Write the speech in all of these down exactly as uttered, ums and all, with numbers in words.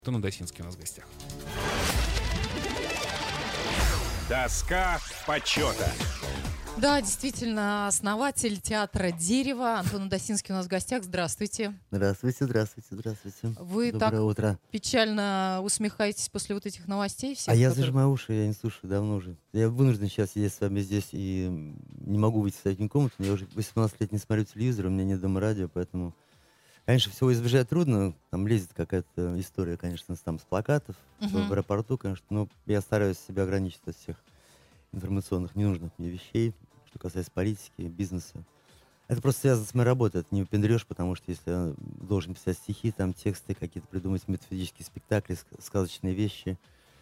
Антон Удосинский у нас в гостях. Доска почета. Да, действительно, основатель театра «Дерево» Антон Удосинский у нас в гостях. Здравствуйте. Здравствуйте, здравствуйте, здравствуйте. Вы Доброе так утро. печально усмехаетесь после вот этих новостей всех? А я которые... зажимаю уши, я не слушаю давно уже. Я вынужден сейчас сидеть с вами здесь и не могу выйти в соседнюю комнату. Я уже восемнадцать лет не смотрю телевизор, у меня нет дома радио, поэтому... Конечно, всего избежать трудно. Там лезет какая-то история, конечно, там с плакатов uh-huh. в аэропорту, конечно. Но я стараюсь себя ограничить от всех информационных ненужных мне вещей, что касается политики, бизнеса. Это просто связано с моей работой, это не выпендрешь, потому что если я должен писать стихи, там тексты, какие-то придумать метафизические спектакли, сказочные вещи,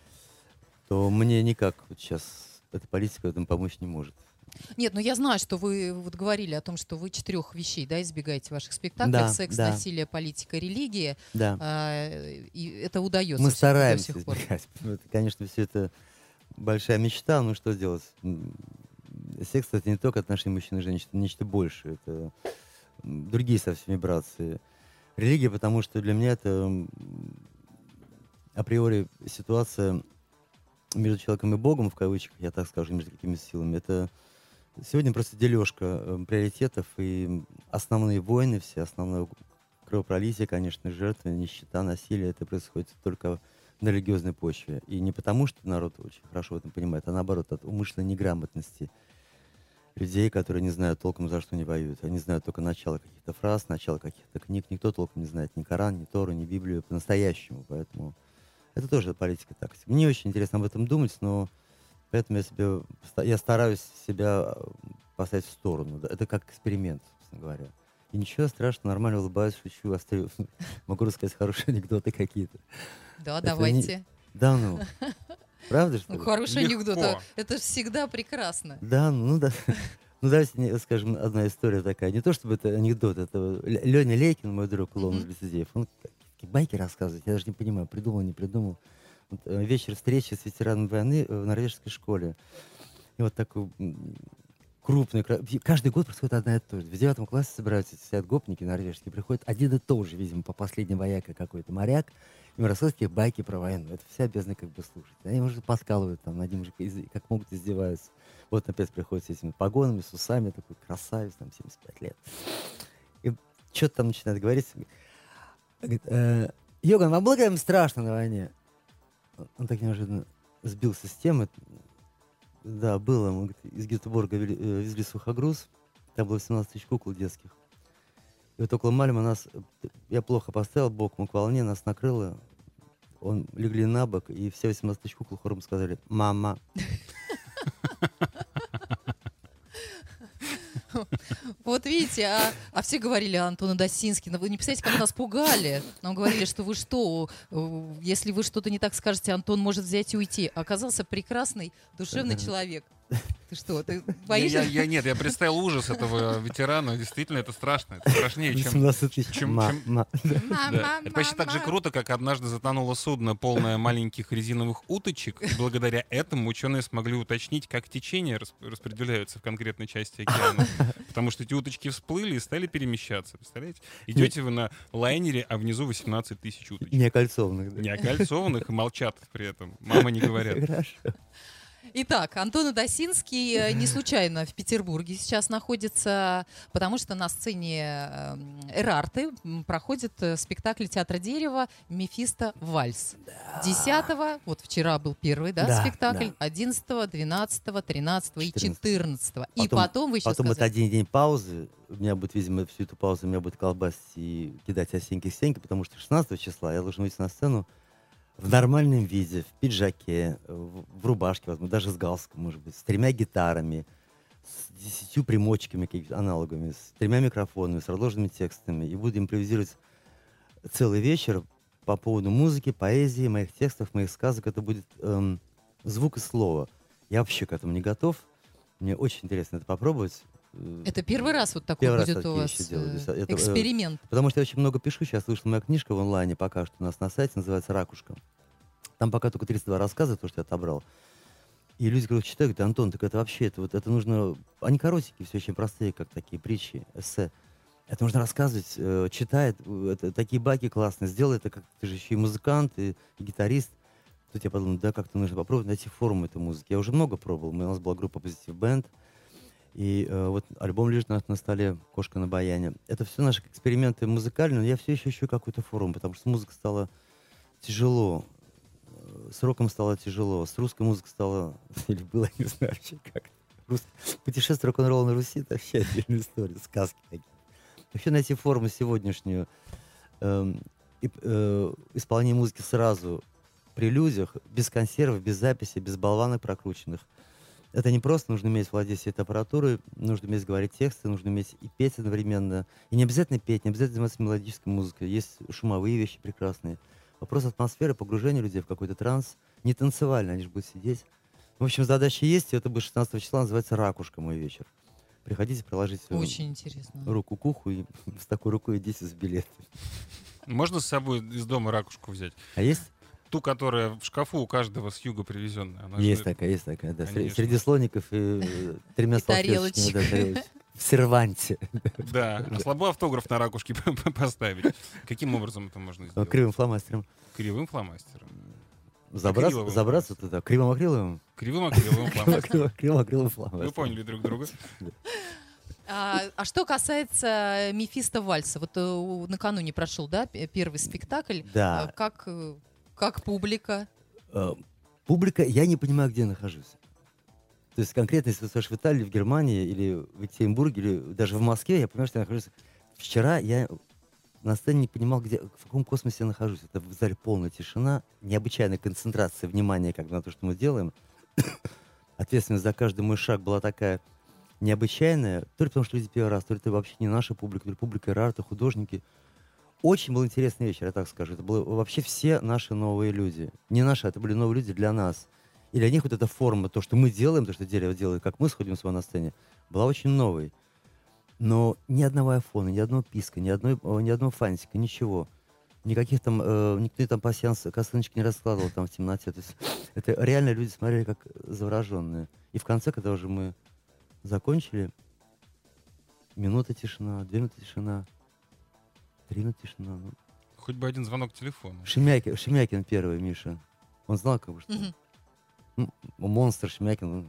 то мне никак вот сейчас эта политика в этом помочь не может. Нет, ну я знаю, что вы вот говорили о том, что вы четырех вещей, да, избегаете в ваших спектаклях: да, секс, да. насилие, политика, религия. Да. А, и это удается. Мы стараемся до сих пор. избегать. Это, конечно, все это большая мечта, ну что делать? Секс — это не только отношения мужчин и женщин, это нечто большее, это другие совсем вибрации. Религия, потому что для меня это априори ситуация между человеком и Богом, в кавычках, я так скажу, между какими-то силами. Это сегодня просто дележка приоритетов, и основные войны, все основное кровопролитие, конечно, жертвы, нищета, насилие, это происходит только на религиозной почве. И не потому, что народ очень хорошо в этом понимает, а наоборот, от умышленной неграмотности людей, которые не знают толком, за что они воюют. Они знают только начало каких-то фраз, начало каких-то книг. Никто толком не знает ни Коран, ни Тору, ни Библию по-настоящему. Поэтому это тоже политика так. Мне очень интересно об этом думать, но поэтому я, себе, я стараюсь себя поставить в сторону. Это как эксперимент, собственно говоря. И ничего страшного, нормально улыбаюсь, шучу, острю. Могу рассказать хорошие анекдоты какие-то. Да, это давайте. Не... Да, ну. Правда, что ли? Ну, хороший Легко. анекдот. Это всегда прекрасно. Да, ну да. Ну, давайте, скажем, одна история такая. Не то чтобы это анекдот, это Леня Лейкин, мой друг, клоун из лицедеев. Он такие байки рассказывает, я даже не понимаю, придумал, не придумал. Вот, вечер встречи с ветераном войны в норвежской школе. И вот такой крупный... Каждый год происходит одна и то же. В девятом классе собираются сидят гопники норвежские, приходят один и тот же, видимо, по последней вояке какой-то моряк, им рассказывают такие байки про войну. Это все обязаны как бы слушать. Они, может, подкалывают там, над ним же как могут издеваются. Вот опять приходит с этими погонами, с усами, такой красавец, там, семьдесят пять лет. И что-то там начинает говорить. Говорит, э, Йоган, вам было когда-нибудь страшно на войне? Он так неожиданно сбился с темы. Да, было. Мы, говорит, из Гетеборга везли сухогруз. Там было семнадцать тысяч кукол детских. И вот около Мальма нас... Я плохо поставил боком к волне, нас накрыло. Он легли на бок, и все восемнадцать тысяч кукол хором сказали «Мама». Вот видите, а, а все говорили: Антон Удосинский, но вы не представляете, как нас пугали. Нам говорили, что вы что, если вы что-то не так скажете, Антон может взять и уйти. А оказался прекрасный, душевный человек. Ты что, ты боишься? Я, я, нет, я представил ужас этого ветерана. Действительно, это страшно. Это страшнее, чем... восемнадцать тысяч. чем, Ма, чем... ма. Да. Это почти так же круто, как однажды затонуло судно, полное маленьких резиновых уточек. И благодаря этому ученые смогли уточнить, как течения расп- распределяются в конкретной части океана. Потому что эти уточки всплыли и стали перемещаться. Представляете? Идете вы на лайнере, а внизу восемнадцать тысяч уточек. Не окольцованных. Да? Не окольцованных и молчат при этом. Мама не говорят. Хорошо. Итак, Антон Удосинский не случайно в Петербурге сейчас находится, потому что на сцене Эрарты проходит спектакль театра «Дерево» «Мефисто вальс». десятого, вот вчера был первый, да, Да, спектакль, да. одиннадцатого, двенадцатого, тринадцатого и четырнадцатого. И Потом- потом вы еще Потом это сказали... один день паузы. У меня будет, видимо, всю эту паузу меня будет колбасить и кидать осеньки стенки, потому что шестнадцатого числа я должен выйти на сцену в нормальном виде, в пиджаке, в, в рубашке, возможно, даже с галстуком, может быть, с тремя гитарами, с десятью примочками, какими-то аналогами, с тремя микрофонами, с разложенными текстами. И буду импровизировать целый вечер по поводу музыки, поэзии, моих текстов, моих сказок. Это будет эм, звук и слово. Я вообще к этому не готов. Мне очень интересно это попробовать. Это первый раз вот такой Первый раз будет у такие вас вещи делаю. э, То есть это, э, эксперимент. Потому что я очень много пишу. Сейчас вышла моя книжка в онлайне пока что у нас на сайте, называется «Ракушка». Там пока только тридцать два рассказа, то, что я отобрал. И люди, которые читают, говорят: Антон, так это вообще, это, вот, это нужно... Они коротенькие, все очень простые, как такие притчи, эссе. Это нужно рассказывать, э, читает, э, это, такие байки классные. Сделай это, как ты же еще и музыкант, и, и гитарист. Тут я подумал, да, как-то нужно попробовать найти форму этой музыки. Я уже много пробовал. Мы, у нас была группа Positive Band. И э, вот альбом лежит на, на столе «Кошка на баяне». Это все наши эксперименты музыкальные, но я все еще ищу какую-то форму, потому что музыка стала тяжело. Э, С роком стало тяжело, с русской музыкой стало... Или было, не знаю вообще как. Рус... Путешествие рок-н-ролла на Руси — это вообще отдельная история, сказки такие. Вообще найти форму сегодняшнюю, э, и, э, исполнение музыки сразу при людях, без консервов, без записи, без болванок прокрученных. Это не просто, нужно уметь владеть всей этой аппаратурой, нужно уметь говорить тексты, нужно уметь и петь одновременно. И не обязательно петь, не обязательно заниматься мелодической музыкой. Есть шумовые вещи прекрасные. Вопрос атмосферы, погружения людей в какой-то транс. Не танцевально, они же будут сидеть. В общем, задача есть, и это будет шестнадцатого числа, называется «Ракушка. Мой вечер». Приходите, приложите Очень интересно. руку к уху, и с такой рукой идите с билетом. Можно с собой из дома ракушку взять? А есть? Ту, которая в шкафу у каждого с юга привезенная. Она Есть же- такая, есть такая, да. Сре- Конечно. Среди слоников и э, тремя И салфеточками. тарелочек. Да, тарелочек. В серванте. Да, а слабо автограф на ракушке поставить. Каким образом это можно А, сделать? Кривым фломастером. Кривым фломастером. Забраться, Акриловым забраться туда. Кривым акриловым? Кривым акриловым фломастером. Кривым кривым акриловым фломастером. Вы поняли друг друга. А, а что касается Мефисто Вальса, вот э, у- накануне прошел, да, п- первый спектакль. Да. А, Как, э, как публика? Э, Публика, я не понимаю, где я нахожусь. То есть конкретно, если ты стоишь в Италии, в Германии, или в Екатеринбурге, или даже в Москве, я понимаю, что я нахожусь... Вчера я на сцене не понимал, где, в каком космосе я нахожусь. Это в зале полная тишина, необычайная концентрация внимания как бы на то, что мы делаем. Ответственность за каждый мой шаг была такая необычайная. То ли потому, что люди первый раз, то ли это вообще не наша публика, то ли публика Эрарта, художники. Очень был интересный вечер, я так скажу. Это были вообще все наши новые люди. Не наши, это были новые люди для нас. И для них вот эта форма, то, что мы делаем, то, что дерево делает, как мы сходим с вами на сцене, была очень новой. Но ни одного айфона, ни одного писка, ни, одной, о, ни одного фантика, ничего. Никаких там, э, никто там пасьянс, косыночки не раскладывал там в темноте. То есть это реально люди смотрели как завороженные. И в конце, когда уже мы закончили, минута тишина, две минуты тишина, три минуты тишина. Ну, Хоть бы один звонок телефона. Шемякин, Шемякин первый, Миша. Он знал, как бы, что... Мгм. Ну, монстр Шемякин.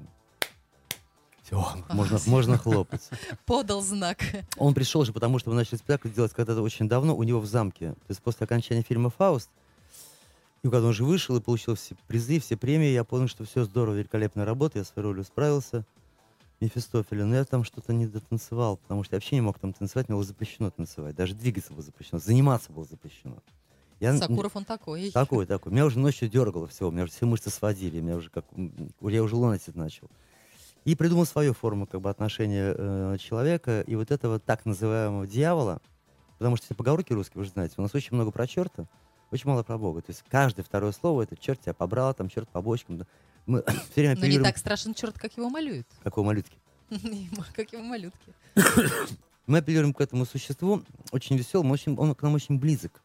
Все, можно, можно хлопать. Подал знак. Он пришел же, потому что мы начали спектакль делать когда-то очень давно у него в замке. То есть после окончания фильма «Фауст», и когда он уже вышел и получил все призы, все премии, я понял, что все здорово, великолепная работа, я своей ролью справился, Мефистофеля. Но я там что-то не дотанцевал, потому что я вообще не мог там танцевать, мне было запрещено танцевать. Даже двигаться было запрещено, заниматься было запрещено. Я... Сакуров он такой. Такой, такой. Меня уже ночью дергало все, у меня уже все мышцы сводили, меня уже как, м, я уже лунатить начал. И придумал свою форму как бы отношения э, человека и вот этого так называемого дьявола, потому что все поговорки русские, вы же знаете, у нас очень много про черта, очень мало про Бога. То есть каждое второе слово — это черт тебя побрал, там черт по бочкам. Да. Мы все время Но не апеллируем- так страшен черт, как его малюют. Какого малютки? Как его малютки. Мы апеллируем к этому существу, очень веселому, очень, он к нам очень близок.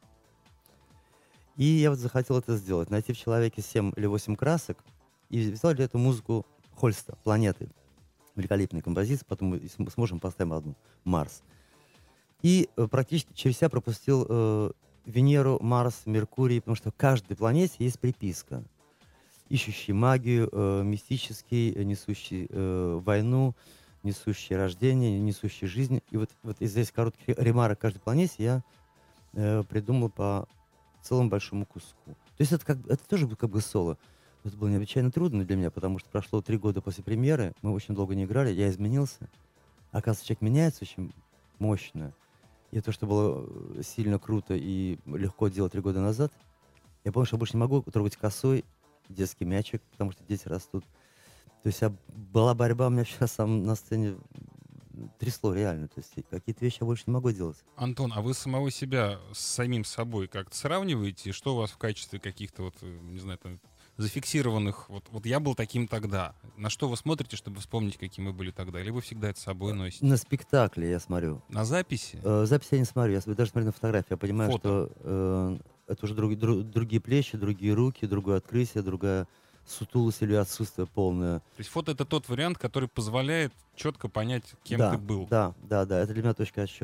И я вот захотел это сделать, найти в человеке семь или восемь красок, и взял для этого музыку Хольста, «Планеты». Великолепная композиция, потом мы см- сможем поставим одну, «Марс». И э, практически через себя пропустил э, Венеру, Марс, Меркурий, потому что в каждой планете есть приписка, ищущий магию, э, мистический, э, несущий э, войну, несущий рождение, несущий жизнь. И вот, вот из здесь коротких ремарок каждой планете я э, придумал по целому большому куску. То есть это, как, бы- это тоже как бы соло. Это было необычайно трудно для меня, потому что прошло три года после премьеры, мы очень долго не играли, я изменился. Оказывается, человек меняется очень мощно. И то, что было э, сильно круто и легко делать три года назад, я понял, что я больше не могу трогать косой детский мячик, потому что дети растут. То есть а, была борьба, у меня вчера сам на сцене трясло реально. То есть какие-то вещи я больше не могу делать. Антон, а вы самого себя с самим собой как-то сравниваете? Что у вас в качестве каких-то вот, э, не знаю, там, зафиксированных, вот, вот я был таким тогда. На что вы смотрите, чтобы вспомнить, каким вы были тогда? Или вы всегда это с собой носите? На спектакле я смотрю. На записи? Э, запись я не смотрю, я даже смотрю на фотографии. Я понимаю, Фото. что э, это уже друг- друг- другие плечи, другие руки, другое открытие, другая сутулость или отсутствие полное. То есть фото — это тот вариант, который позволяет четко понять, кем да, ты был. Да, да, да, это для меня точка отсчета.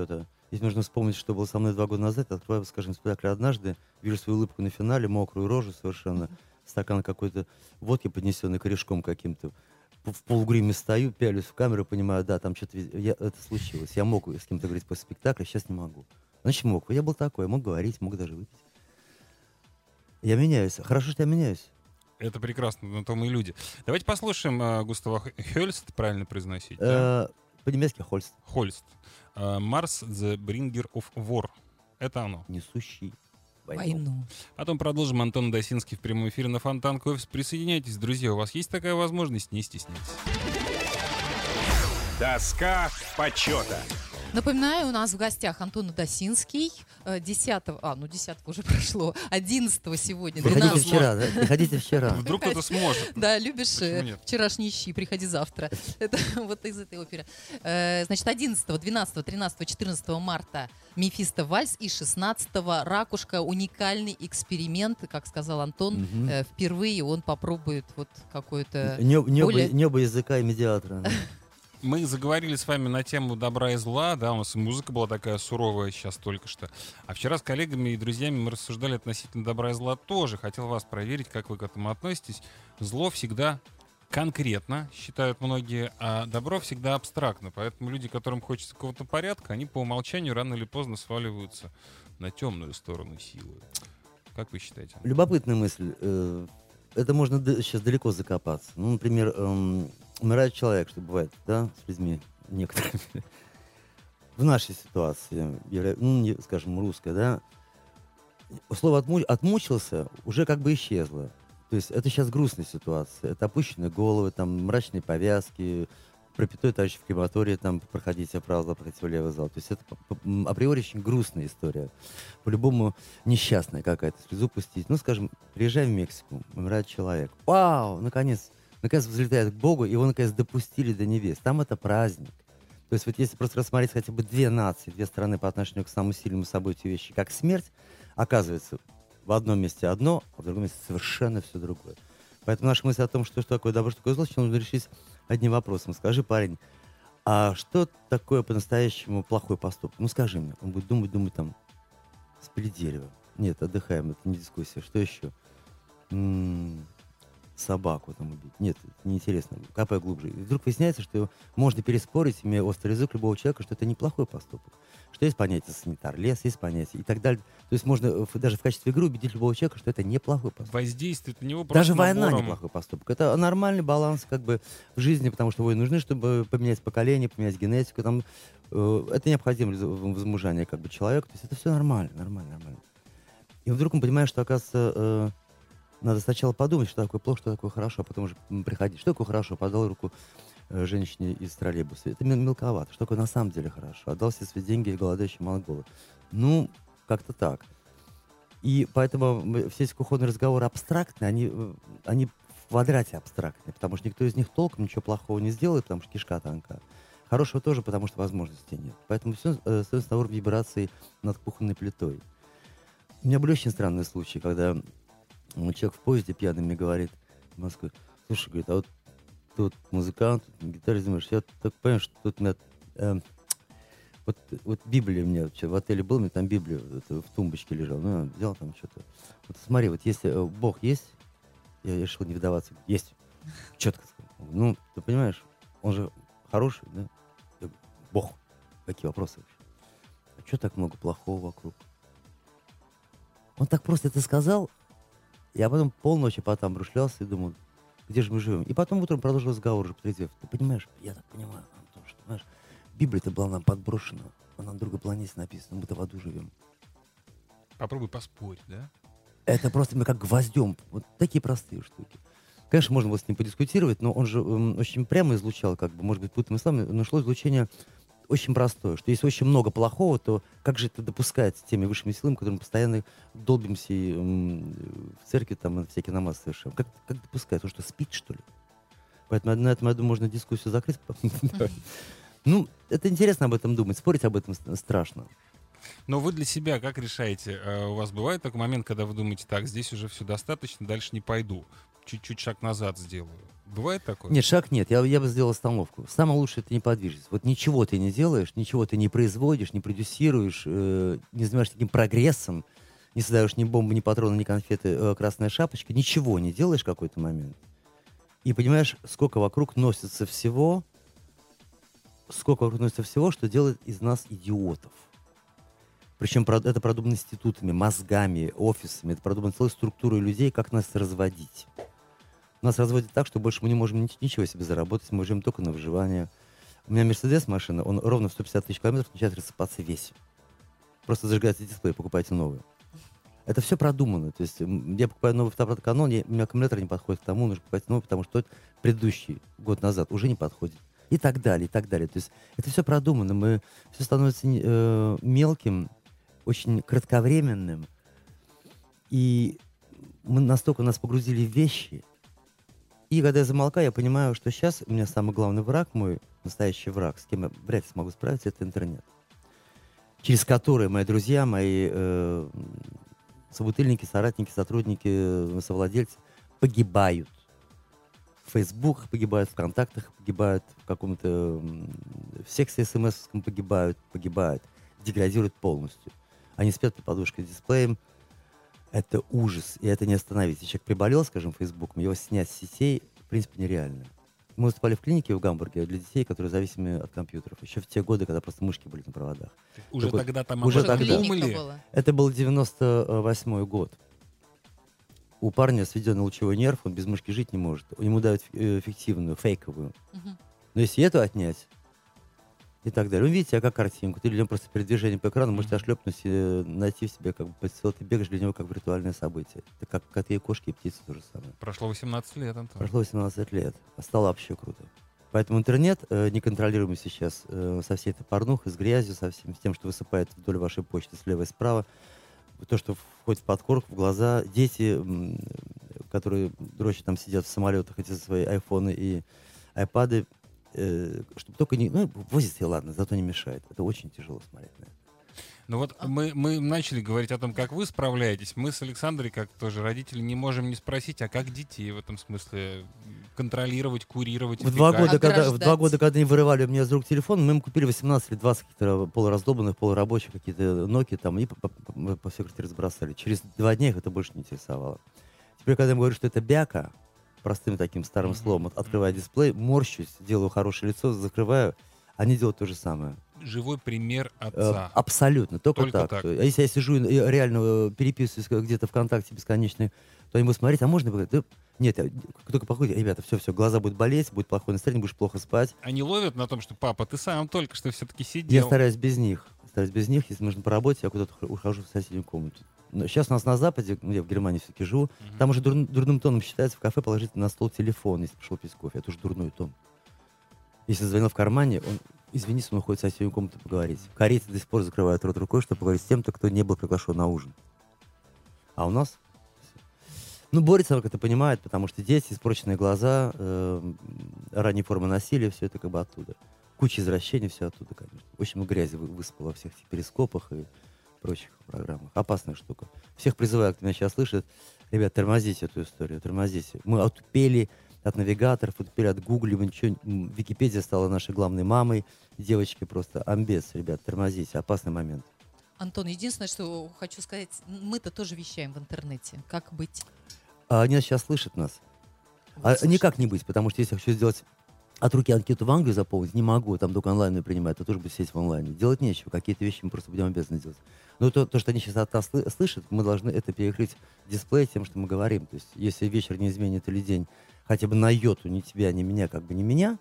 Если нужно вспомнить, что было со мной два года назад, открываю, скажем, спектакль однажды, вижу свою улыбку на финале, мокрую рожу совершенно, стакан какой-то водки, поднесенный корешком каким-то. В полугриме стою, пялюсь в камеру, понимаю, да, там что-то я, это случилось. Я мог с кем-то говорить после спектакля, сейчас не могу. Значит, мог. Я был такой, я мог говорить, мог даже выпить. Я меняюсь. Хорошо, что я меняюсь. Это прекрасно, на то мы и люди. Давайте послушаем uh, Густава Хёльст, правильно произносить, да? По-немецки Хольст. Хольст. Марс, the bringer of war. Это оно. Несущий войну. Войну. Потом продолжим. Антон Досинский в прямом эфире на Фонтанку. Присоединяйтесь, друзья. У вас есть такая возможность, не стесняйтесь. Доска почета. Напоминаю, у нас в гостях Антон Досинский. десятого, а, ну десятого уже прошло, одиннадцатого сегодня, Приходите двенадцатого. вчера, да? Приходите вчера. Вдруг кто-то сможет. Да, любишь Почему э, нет? вчерашние щи, приходи завтра. Это вот из этой оперы. Э, Значит, одиннадцатого, двенадцатого, тринадцатого, четырнадцатого марта Мефисто Вальс и шестнадцатого Ракушка. Уникальный эксперимент, как сказал Антон. Мгм. Э, Впервые он попробует вот какое-то... Небо, небо- более- небо языка и медиатора. Мы заговорили с вами на тему добра и зла, да, у нас и музыка была такая суровая сейчас только что. А вчера с коллегами и друзьями мы рассуждали относительно добра и зла тоже. Хотел вас проверить, как вы к этому относитесь. Зло всегда конкретно, считают многие, а добро всегда абстрактно. Поэтому люди, которым хочется какого-то порядка, они по умолчанию рано или поздно сваливаются на темную сторону силы. Как вы считаете? Любопытная мысль. Э, Это можно д- сейчас далеко закопаться. Ну, например, эм, умирает человек, что бывает, да, с людьми некоторыми. В нашей ситуации, явля- ну, не, скажем, русская, да, слово «отму- «отмучился» уже как бы исчезло. То есть это сейчас грустная ситуация. Это опущенные головы, там, мрачные повязки, пропитой товарищ в крематории, там, проходите в правый зал, проходите в левый зал. То есть это по- по- м, априори очень грустная история. По-любому несчастная какая-то, слезу пустить. Ну, скажем, приезжаем в Мексику, умирает человек. Вау, наконец, наконец взлетает к Богу, его, наконец, допустили до небес. Там это праздник. То есть вот если просто рассмотреть хотя бы две нации, две страны по отношению к самому сильному событию вещи, как смерть, оказывается, в одном месте одно, а в другом месте совершенно все другое. Поэтому наша мысль о том, что, что такое добро, что такое зло, сейчас нужно решить одним вопросом. Скажи, парень, а что такое по-настоящему плохой поступок? Ну, скажи мне. Он будет думать, думать там, спилить дерево. Нет, отдыхаем, это не дискуссия. Что еще? М, собаку там убить. Нет, это неинтересно. Копай глубже. И вдруг выясняется, что можно переспорить, имея острый язык любого человека, что это неплохой поступок. Что есть понятие санитар, лес, есть понятие и так далее. То есть можно в- даже в качестве игры убедить любого человека, что это неплохой поступок. Воздействует на него просто Даже война набором- неплохой поступок. Это нормальный баланс как бы в жизни, потому что войны нужны, чтобы поменять поколение, поменять генетику. Там, э, это необходимо для возмужания как бы человека. То есть это все нормально, нормально, нормально. И вдруг мы понимаем, что, оказывается, э, надо сначала подумать, что такое плохо, что такое хорошо, а потом уже м, приходить. Что такое хорошо? Подал руку э, женщине из троллейбуса. Это мел- мелковато. Что такое на самом деле хорошо? Отдал все свои деньги голодающим монголам. Ну, как-то так. И поэтому мы- все эти кухонные разговоры абстрактные, они, э, они в квадрате абстрактные, потому что никто из них толком ничего плохого не сделает, потому что кишка тонка. Хорошего тоже, потому что возможностей нет. Поэтому все э, остается на уровне вибраций над кухонной плитой. У меня были очень странные случаи, когда м, человек в поезде пьяный мне говорит в Москве: слушай, говорит, а вот тут музыкант, тут на гитаре занимаешь, я так понимаю, что тут у меня э, вот, вот Библия у меня вообще в отеле был, у меня там Библия вот, в тумбочке лежала, ну, я взял там что-то. Вот смотри, вот если э, Бог есть, я решил не вдаваться, есть, четко сказал. Ну, ты понимаешь, он же хороший, да? Я говорю, Бог, какие вопросы вообще? А что так много плохого вокруг? Он так просто это сказал, я потом полночи потом рушлялся и думал, где же мы живем? И потом утром продолжил разговор уже, потрезев. Ты понимаешь, я так понимаю, Антон, что, понимаешь, Библия-то была нам подброшена, а на другой планете написано, мы-то в аду живем. Попробуй поспорить, да? Это просто мы как гвоздем, вот такие простые штуки. Конечно, можно было с ним подискутировать, но он же м, очень прямо излучал, как бы, может быть, путанным словами, но шло излучение очень простое, что если очень много плохого, то как же это допускается теми высшими силами, которым постоянно долбимся и, м, в церкви, там, и всякие намазы совершаем? Как, как допускается? Он что, спит, что ли? Поэтому на этом, я думаю, можно дискуссию закрыть. Ну, это интересно об этом думать, спорить об этом с- страшно. Но вы для себя как решаете? Э, У вас бывает такой момент, когда вы думаете, так, здесь уже все достаточно, дальше не пойду. Чуть-чуть шаг назад сделаю. Бывает такое? Нет, шаг нет. Я, я бы сделал остановку. Самое лучшее — это неподвижность. Вот ничего ты не делаешь, ничего ты не производишь, не продюсируешь, э, не занимаешься таким прогрессом, не создаешь ни бомбы, ни патроны, ни конфеты, э, красная шапочка, ничего не делаешь в какой-то момент. И понимаешь, сколько вокруг носится всего, сколько вокруг носится всего, что делает из нас идиотов. Причем это продумано институтами, мозгами, офисами, это продумано целой структурой людей, как нас разводить. Нас разводят так, что больше мы не можем ничего себе заработать, мы живем только на выживание. У меня Мерседес машина, он ровно в сто пятьдесят тысяч километров начинает рассыпаться весь. Просто зажигается дисплей, покупайте новый. Это все продумано. То есть я покупаю новый фотоаппарат Canon, я, у меня аккумулятор не подходит к тому, нужно покупать новый, потому что тот предыдущий год назад уже не подходит. И так далее, и так далее. То есть это все продумано. Мы, все становится э, мелким, очень кратковременным. И мы настолько нас погрузили в вещи. И когда я замолкаю, я понимаю, что сейчас у меня самый главный враг, мой настоящий враг, с кем я вряд ли смогу справиться, это интернет. Через который мои друзья, мои э, собутыльники, соратники, сотрудники, совладельцы погибают. В Фейсбуках погибают, в ВКонтактах погибают, в каком-то в сексе смс-овском погибают, погибают, деградируют полностью. Они спят под подушкой с дисплеем. Это ужас, и это не остановить. Если человек приболел, скажем, Фейсбуком, его снять с сетей, в принципе, нереально. Мы выступали в клинике в Гамбурге для детей, которые зависимы от компьютеров. Еще в те годы, когда просто мышки были на проводах. Уже Такой, тогда там уже об этом тогда. думали? Это был девяносто восьмой год. У парня сведенный лучевой нерв, он без мышки жить не может. Ему дают фиктивную, фейковую. Угу. Но если эту отнять, и так далее. Вы видите, а как картинку. Ты людям просто передвижение по экрану можете ошлепнуть и найти в себе как бы подсел. Ты бегаешь для него как виртуальное событие. Это как коты, кошки и птицы то же самое. Прошло восемнадцать лет, Антон. Прошло восемнадцать лет. А стало вообще круто. Поэтому интернет, э, неконтролируемый сейчас, э, со всей этой порнухой, с грязью, со всем, с тем, что высыпает вдоль вашей почты слева и справа, то, что входит в подкорку, в глаза. Дети, м, которые дрочат там сидят в самолетах, эти свои айфоны и айпады, Э, чтобы только не... Ну, возится, и ладно, зато не мешает. Это очень тяжело смотреть на это. Ну вот а. мы, мы начали говорить о том, как вы справляетесь. Мы с Александрой, как тоже родители, не можем не спросить, а как детей в этом смысле контролировать, курировать? В два, года, когда, в два года, когда они вырывали у меня из рук телефон, мы им купили восемнадцать или двадцать каких-то полураздолбанных, полурабочих, какие-то Nokia там, и по, по, по всей квартире разбросали. Через два дня их это больше не интересовало. Теперь, когда я им говорю, что это бяка, простым таким старым mm-hmm. словом, открываю дисплей, морщусь, делаю хорошее лицо, закрываю, они делают то же самое. Живой пример отца. Э, абсолютно, только, только так. так. А если я сижу и реально переписываюсь где-то ВКонтакте бесконечно, то они будут смотреть, а можно бы... Да, нет, только походит, ребята, все-все, глаза будут болеть, будет плохое настроение, будешь плохо спать. Они ловят на том, что папа, ты сам только что все-таки сидел. Я стараюсь без них. Стараюсь без них, если нужно по работе, я куда-то ухожу в соседнюю комнату. Но сейчас у нас на Западе, я в Германии все-таки живу, uh-huh. там уже дур, дурным тоном считается в кафе положить на стол телефон, если пришел пить кофе. Это уже дурной тон. Если звонил в кармане, он, извини, он уходит в соседнюю комнату поговорить. Корейцы до сих пор закрывают рот рукой, чтобы поговорить с тем, кто не был приглашен на ужин. А у нас... Ну, борется, как это понимает, потому что дети, испорченные глаза, э, ранние формы насилия, все это как бы оттуда. Куча извращений, все оттуда, конечно. Очень много грязи высыпало во всех этих перископах и прочих программах. Опасная штука. Всех призываю, кто меня сейчас слышит, ребят, тормозите эту историю, тормозите. Мы отупели от навигаторов, отупели от Гугля, мы ничего... Википедия стала нашей главной мамой. Девочки просто амбец, ребят, тормозите. Опасный момент. Антон, единственное, что хочу сказать, мы-то тоже вещаем в интернете. Как быть? А они сейчас слышат нас. А никак не быть, потому что если я хочу сделать от руки анкету в Англию заполнить, не могу, там только онлайн принимают, а тоже будет сидеть в онлайне. Делать нечего, какие-то вещи мы просто будем обязаны делать. Но то, то что они сейчас от нас слышат, мы должны это перекрыть в дисплее тем, что мы говорим. То есть, если вечер не изменит или день хотя бы на йоту ни тебя, ни меня, как бы не меня,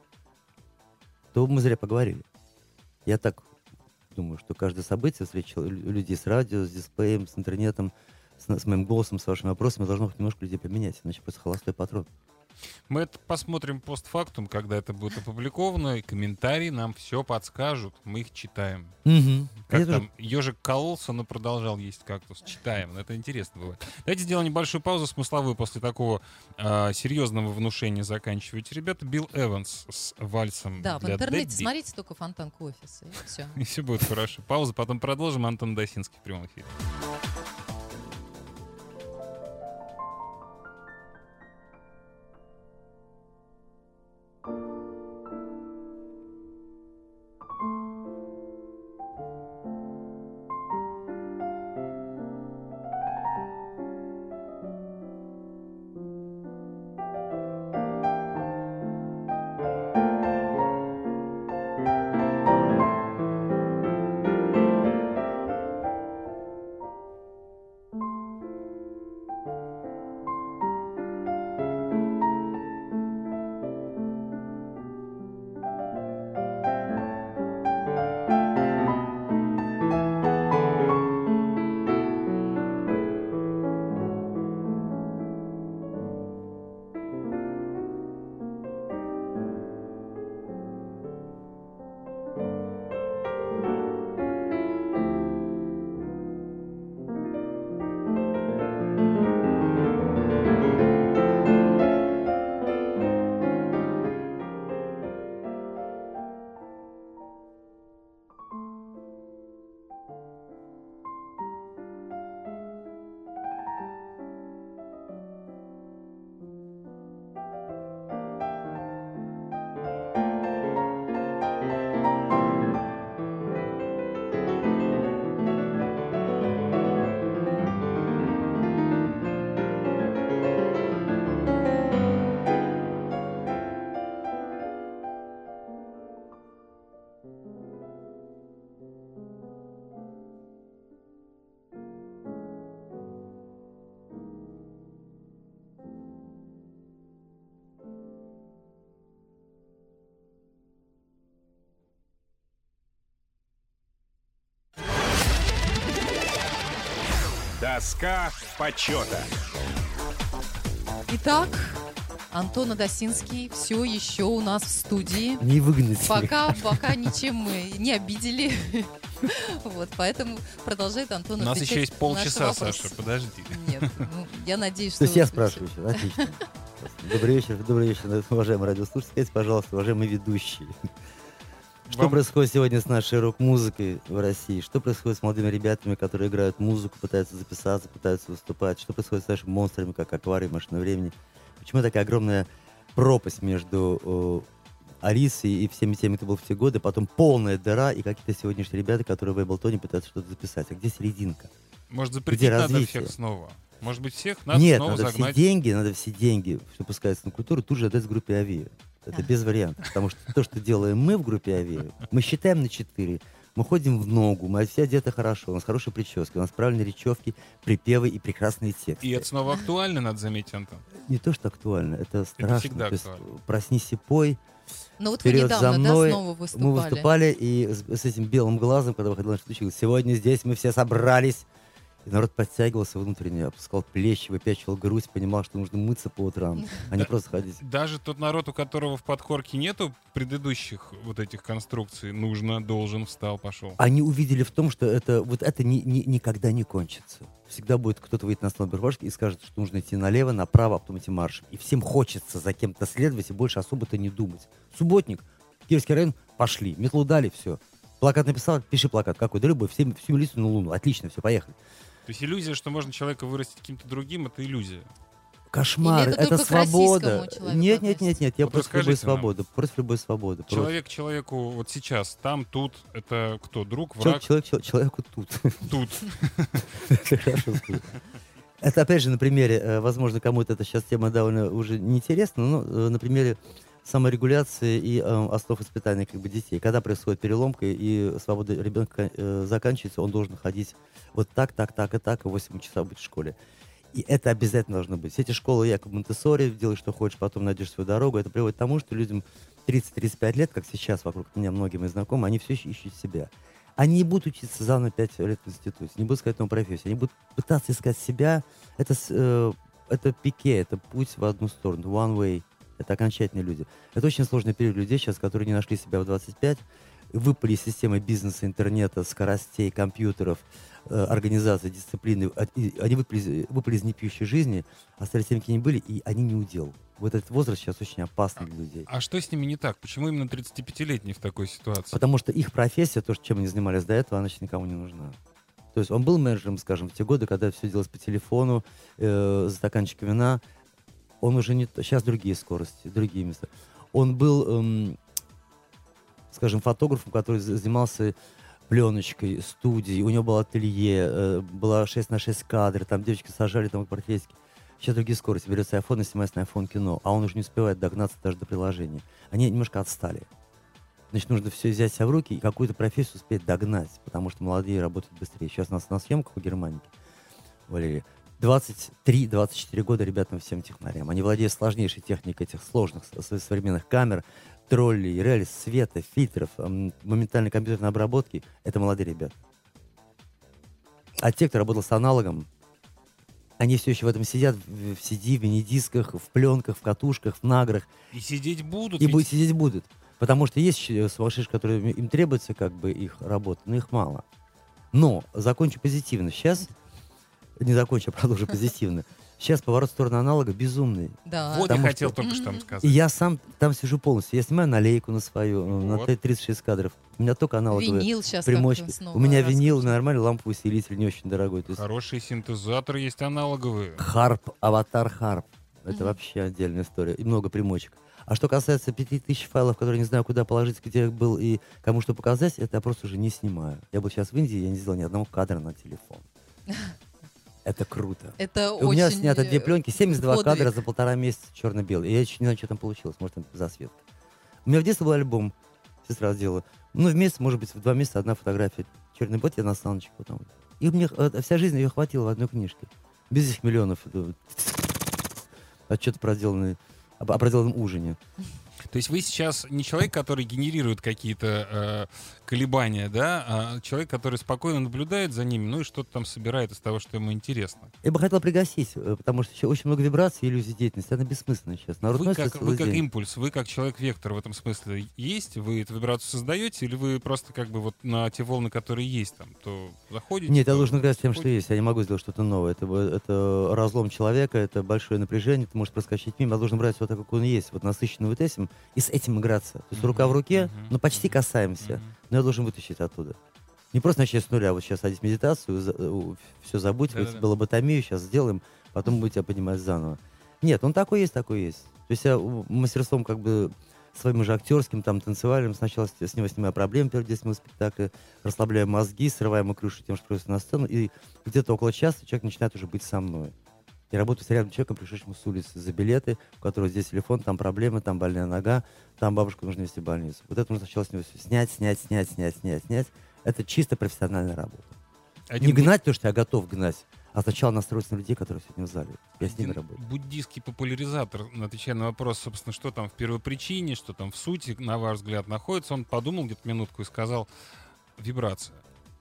то мы зря поговорили. Я так думаю, что каждое событие, встреча людей с радио, с дисплеем, с интернетом, с, с моим голосом, с вашими вопросами, должно хоть немножко людей поменять, иначе просто холостой патрон. Мы это посмотрим постфактум, когда это будет опубликовано, и комментарии нам все подскажут, мы их читаем. Угу. Как там, же... ежик кололся, но продолжал есть кактус. Читаем, это интересно бывает. Давайте сделаем небольшую паузу смысловую после такого э, серьезного внушения заканчивайте. Ребята, Билл Эванс с вальсом Да, для в интернете Дэбби. смотрите только Фонтанку офиса, и все. И все будет хорошо. Пауза, потом продолжим. Антон Досинский в прямом эфире. Доска почета. Итак, Антон Адасинский все еще у нас в студии. Не выгнать. Пока, пока ничем мы не обидели. Вот, поэтому продолжает Антон У нас отвечать еще есть на полчаса, наши вопросы. Саша, подожди. Нет, ну, я надеюсь, То что... есть я спрашиваю сейчас, отлично. Добрый вечер, добрый вечер, уважаемые радиослушатели. Скажите, пожалуйста, уважаемые ведущие. Что Вам- происходит сегодня с нашей рок-музыкой в России? Что происходит с молодыми ребятами, которые играют музыку, пытаются записаться, пытаются выступать? Что происходит с нашими монстрами, как «Аквариум», «Машина времени»? Почему такая огромная пропасть между э, Алисой и всеми теми, кто был в те годы, потом полная дыра и какие-то сегодняшние ребята, которые в Эйблтоне пытаются что-то записать? А где серединка? Может, запретить надо развитие? всех снова? Может быть, всех надо Нет, снова надо загнать? все деньги, надо все деньги, что пускается на культуру, тут же отдать группе «Авиа». Это без вариантов. Потому что то, что делаем мы в группе «Авиа», мы считаем на четыре, мы ходим в ногу, мы все одеты хорошо, у нас хорошие прически, у нас правильные речевки, припевы и прекрасные тексты. И это снова актуально, надо заметить, Антон. Не то, что актуально, это страшно. всегда То есть, актуально. проснись и пой. Ну вот вы Вперед недавно, за мной. да, снова выступали. Мы выступали, и с, с этим белым глазом, когда выходил наш ведущий, сегодня здесь мы все собрались. И народ подтягивался внутренне, опускал плечи, выпячивал грудь, понимал, что нужно мыться по утрам, а не просто ходить. Даже тот народ, у которого в подкорке нету предыдущих вот этих конструкций, нужно, должен, встал, пошел. Они увидели в том, что это, вот это ни- ни- никогда не кончится. Всегда будет кто-то выйти на основной барбашке и скажет, что нужно идти налево, направо, а потом идти маршем. И всем хочется за кем-то следовать и больше особо-то не думать. Субботник, Киевский район, пошли. Метлу дали, все. Плакат написал, пиши плакат. Какой? Да любой, всем, всю листу на Луну. Отлично, все, поехали. То есть иллюзия, что можно человека вырастить каким-то другим, это иллюзия. Кошмар, Или это это, только к свобода. российскому человеку Нет, нет, нет, нет, я Вот против любой расскажите нам. свободы. Против любой свободы. против. Человек человеку вот сейчас, там, тут, это кто? Друг, Чел- враг? человек, чел- человеку тут. Тут. Это хорошо сказано. Это опять же на примере, э, возможно, кому-то эта сейчас тема довольно уже неинтересна, но э, на примере саморегуляции и э, основ воспитания как бы детей. Когда происходит переломка и свобода ребенка э, заканчивается, он должен ходить вот так, так, так и так, и восемь часов быть в школе. И это обязательно должно быть. Все эти школы, якобы Монтессори, делай, что хочешь, потом найдешь свою дорогу. Это приводит к тому, что людям тридцать-тридцать пять лет, как сейчас вокруг меня многие мои знакомые, они все еще ищут себя. Они не будут учиться заново пять лет в институте, не будут искать новую профессию, они будут пытаться искать себя. Это, с- э, это пике, это путь в одну сторону, one way. Это окончательные люди. Это очень сложный период людей сейчас, которые не нашли себя в двадцать пять, выпали из системы бизнеса, интернета, скоростей, компьютеров, э, организации, дисциплины. От- и Они выпали, из- выпали из непьющей жизни, остались теми, кем они были, и они не удел. Вот этот возраст сейчас очень опасный для людей. А что с ними не так? Почему именно тридцатипятилетний в такой ситуации? Потому что их профессия, то, чем они занимались до этого, она сейчас никому не нужна. То есть он был менеджером, скажем, в те годы, когда все делалось по телефону, э, за стаканчик вина. Он уже не... то- Сейчас другие скорости, другие места. Он был, эм, скажем, фотографом, который за- занимался пленочкой, студией. У него было ателье, э, было шесть на шесть кадры, там девочки сажали там портфельчики. Сейчас другие скорости. Берется iPhone и снимается на iPhone кино. А он уже не успевает догнаться даже до приложения. Они немножко отстали. Значит, нужно все взять себя в руки и какую-то профессию успеть догнать, потому что молодые работают быстрее. Сейчас у нас на съемках у Германики, Валерий, двадцать три - двадцать четыре года ребятам всем технарям. Они владеют сложнейшей техникой этих сложных с- современных камер, троллей, релиз, света, фильтров, м, моментальной компьютерной обработки. Это молодые ребята. А те, кто работал с аналогом, они все еще в этом сидят, в в си ди, в мини-дисках, в пленках, в катушках, в награх. И сидеть будут. И ведь. будет сидеть будут. Потому что есть еще сумасшедшие, которые им- им требуется как бы их работа, но их мало. Но закончу позитивно. Сейчас, не закончу, а продолжу позитивно. Сейчас поворот в сторону аналога безумный. Да. Вот я Потому хотел что- только что там сказать. И я сам там сижу полностью. Я снимаю налейку на свою, э, на Вот. тридцать шесть кадров. У меня только аналоговые Винил сейчас примочки. снова У меня винил, раскручен. нормальный ламповый усилитель, не очень дорогой. То есть Хорошие синтезаторы есть аналоговые. харп, аватар харп. Это Мгм. вообще отдельная история. И много примочек. А что касается пяти тысяч файлов, которые не знаю, куда положить, где я был и кому что показать, это я просто уже не снимаю. Я был сейчас в Индии, я не сделал ни одного кадра на телефон. Это круто. Это И у меня очень, снято две э, пленки, семьдесят два подвиг. кадра за полтора месяца черно-белый. И я еще не знаю, что там получилось. Может, там засветка. У меня в детстве был альбом. Сестра сделала. Ну, в месяц, может быть, в два месяца одна фотография. Черный бот, я на саночек потом. И мне э, вся жизнь ее хватило в одной книжке. Без этих миллионов. э, Отчет проделанный, о о проделанном ужине. То есть вы сейчас не человек, который генерирует какие-то э, колебания, да, а человек, который спокойно наблюдает за ними, ну и что-то там собирает из того, что ему интересно. Я бы хотел пригасить, э, потому что еще очень много вибраций и иллюзий деятельности. Она бессмысленна сейчас. Народ Вы носится как, целый вы как день. импульс, вы как человек-вектор в этом смысле есть? Вы эту вибрацию создаете или вы просто как бы вот на те волны, которые есть там, то заходите? Нет, я то должен играть с тем, что уходите? есть. Я не могу сделать что-то новое. Это, б- это разлом человека, это большое напряжение, ты можешь проскочить мимо. Я должен брать вот так, как он есть, вот насыщенный вот этим, и с этим играться. То есть рука в руке, Мгм, но почти мгм, касаемся. мгм. Но я должен вытащить оттуда. Не просто начать с нуля, вот сейчас садись в медитацию, все забудь, вот Да-да-да. лоботомию сейчас сделаем, потом будем тебя поднимать заново. Нет, он такой есть, такой есть. То есть я у- мастерством как бы своим же актерским, там, танцевальным, сначала с, с него снимаю проблемы перед десять минут спектакля, расслабляю мозги, срываю ему крышу тем, что просто на сцену, и где-то около часа человек начинает уже быть со мной. Я работаю с рядом человеком, пришедшим с улицы за билеты, у которого здесь телефон, там проблемы, там больная нога, там бабушку нужно везти в больницу. Вот это нужно сначала с него всё снять, снять, снять, снять, снять, снять. Это чисто профессиональная работа. Один Не буд- гнать то, что я готов гнать, а сначала настроиться на людей, которые сегодня в зале. Я с ними один работаю. буддийский популяризатор, отвечая на вопрос, собственно, что там в первопричине, что там в сути, на ваш взгляд, находится, он подумал где-то минутку и сказал: вибрация.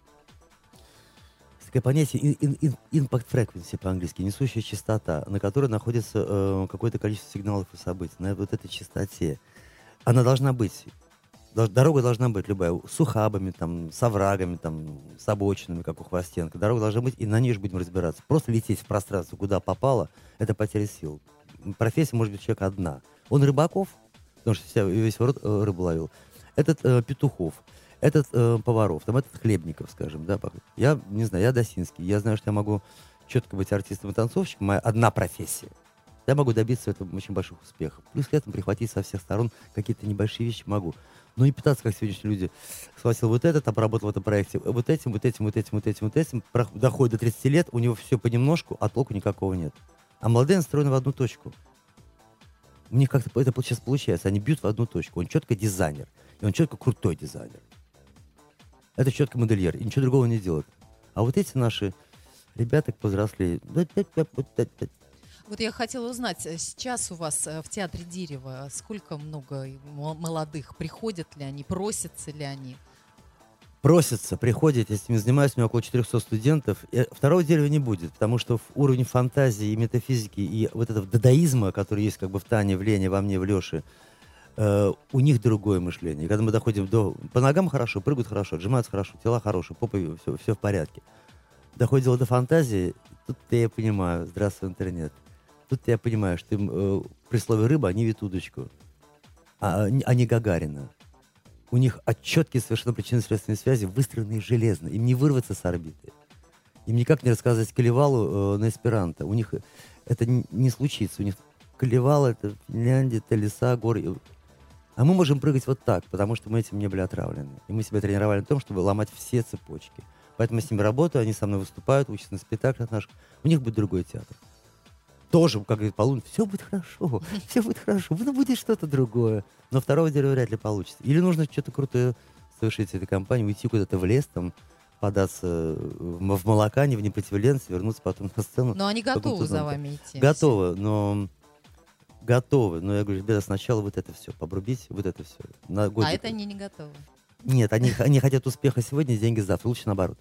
Есть такое понятие ин- ин- ин- impact frequency по-английски, несущая частота, на которой находится э, какое-то количество сигналов и событий. На вот этой частоте. Она должна быть. Дож- Дорога должна быть любая, с ухабами, там, с оврагами, там, с обочинами, как у Хвостенко. Дорога должна быть, и на ней же будем разбираться. Просто лететь в пространство, куда попало, это потеря сил. Профессия может быть у человека одна. Он Рыбаков, потому что вся- весь род э, рыбу ловил. Этот э, Петухов, этот э, Поваров, там, этот Хлебников, скажем, да. пох- Я не знаю, я Досинский. Я знаю, что я могу четко быть артистом и танцовщиком. Моя одна профессия. Я могу добиться этого очень больших успехов. Плюс к этому прихватить со всех сторон какие-то небольшие вещи могу. Но не питаться, как сегодняшние люди. Схватил вот этот, обработал в этом проекте вот этим, вот этим, вот этим, вот этим, вот этим. Прох- Доходит до тридцати лет, у него все понемножку, а толку никакого нет. А молодые настроены в одну точку. У них как-то это сейчас получается. Они бьют в одну точку. Он четко дизайнер. И он четко крутой дизайнер. Это четко модельер. И ничего другого не делает. А вот эти наши ребята повзрослее. Вот я хотела узнать, э, сейчас у вас э, в театре Дерева сколько много и мо- молодых? Приходят ли они, просятся ли они? Просятся, приходят, я с ними занимаюсь, у меня около четырехсот студентов. И второго дерева не будет, потому что в уровень фантазии и метафизики, и вот этого дадаизма, который есть как бы в Тане, в Лене, во мне, в Леше, э, у них другое мышление. И когда мы доходим до... По ногам хорошо, прыгают хорошо, отжимаются хорошо, тела хорошие, попой все, все в порядке. Доходит дело до фантазии, тут я понимаю, здравствуй, интернет. Тут я понимаю, что им э, при слове «рыба» они видят удочку, а, а не а не Гагарина. У них четкие совершенно причинно-следственные связи, выстроенные железно. Им не вырваться с орбиты. Им никак не рассказывать Калевалу э, на эсперанто. У них это н- не случится. У них Калевала — это Финляндия, это леса, горы. А мы можем прыгать вот так, потому что мы этим не были отравлены. И мы себя тренировали на том, чтобы ломать все цепочки. Поэтому я с ними работаю, они со мной выступают, учатся на спектаклях наших. У них будет другой театр. Тоже, как говорит Полун, все будет хорошо, все будет хорошо, ну будет что-то другое. Но второго дерева вряд ли получится. Или нужно что-то крутое совершить в этой компании, уйти куда-то в лес, там, податься в, в Малакане, в непротивленце, вернуться потом на сцену. Но они Потом готовы туда. за вами идти? Готовы, но... Готовы, но я говорю, ребята, сначала вот это все, побрубить, вот это все. На А годик. это они не готовы. Нет, они, они хотят успеха сегодня, деньги завтра. Лучше наоборот.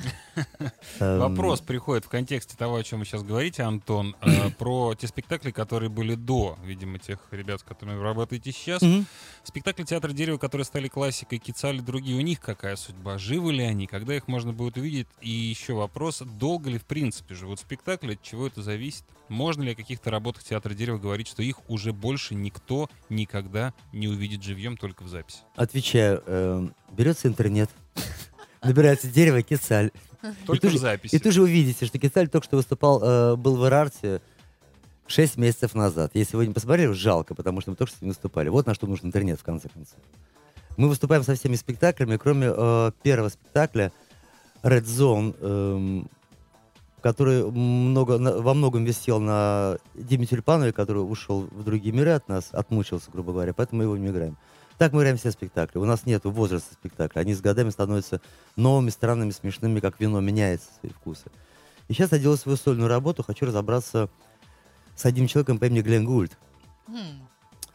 Эм, Вопрос приходит в контексте того, о чем вы сейчас говорите, Антон, э, про те спектакли, которые были до, видимо, тех ребят, с которыми вы работаете сейчас. мгм. Спектакли театра дерева, которые стали классикой, Кицаль и другие, у них какая судьба? Живы ли они? Когда их можно будет увидеть? И еще вопрос, долго ли в принципе живут спектакли, от чего это зависит? Можно ли о каких-то работах театра дерева говорить, что их уже больше никто никогда не увидит живьем, только в записи? Отвечаю. эм, берется интернет, набирается дерево Кицаль. Только тут в же- записи. И тут же увидите, что Кицаль только что выступал, э, был в Эрарте шесть месяцев назад. Если вы не посмотрели, жалко, потому что мы только что с ним выступали. Вот на что нужен интернет, в конце концов. Мы выступаем со всеми спектаклями, кроме э, первого спектакля Red Zone, эм, который много, на- во многом висел на Диме Тюльпанове, который ушел в другие миры от нас, отмучился, грубо говоря, поэтому мы его не играем. Так мы играем все спектакли. У нас нет возраста спектакля. Они с годами становятся новыми, странными, смешными, как вино, меняется свои вкусы. И сейчас я делаю свою сольную работу, хочу разобраться с одним человеком по имени Глен Гульд. М,